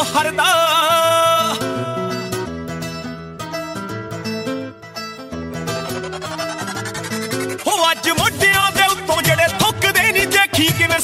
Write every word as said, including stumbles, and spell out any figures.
ਹਰਦਾ। ਹੋ ਅੱਜ ਮੋਢਿਆਂ ਦੇ ਉੱਤੋਂ ਜਿਹੜੇ ਥੁੱਕਦੇ ਨੀ, ਦੇਖੀ ਕਿਵੇਂ